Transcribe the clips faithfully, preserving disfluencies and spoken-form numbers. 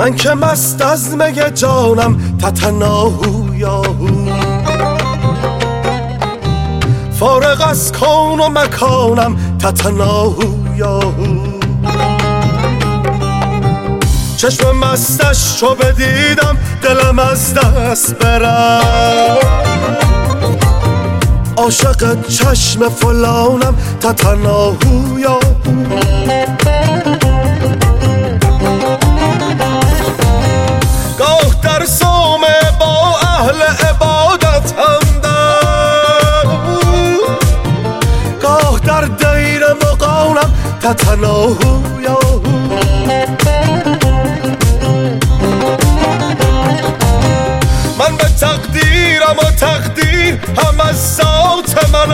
من که مست از می جانم تتناهو یاهو، فارغ از کون و مکانم تتناهو یاهو. چشم مستش چو بدیدم دلم از دست برم، عاشق چشم فلانم تتناهو یاهو. گاه در صومعه با اهل عبادت همدم، گاه در دیر مغانم تتناهو یاهو. من به تقدیرم و تقدیر هم از ذات من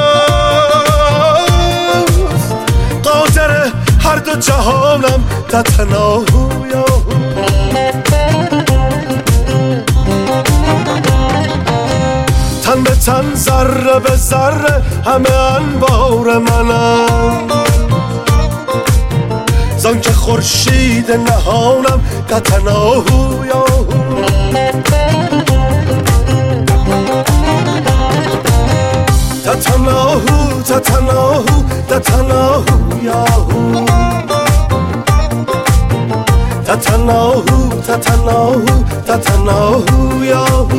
است، قادر هر دو جهانم تتناهو یاهو. تن به تن ذره به ذره همه انوار منم، زان که خورشید نهانم تتناهو یاهو. تتناهو تتناهو تتناهو یاهو، تتناهو تتناهو تتناهو یاهو.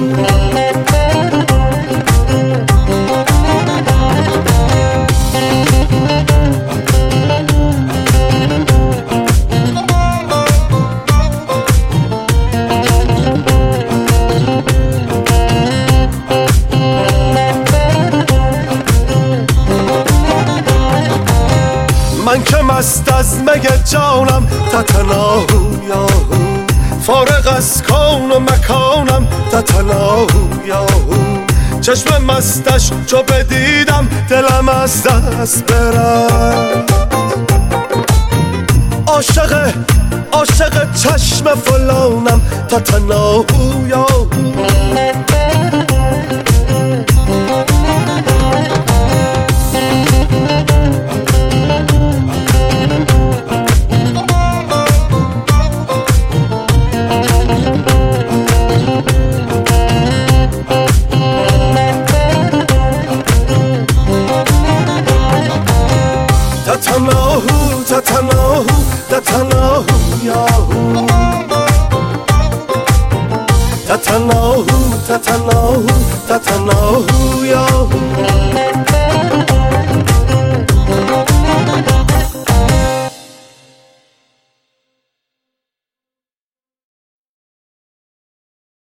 من که مست از می جانم تتناهو یاهو، فارغ از کون و مکانم تتناهو یاهو. چشم مستش چو بدیدم دلم از دست برم، عاشق عاشق چشم فلانم تتناهو یاهو. تتناهو تتناهو تتناهو یاهو، تتناهو تتناهو تتناهو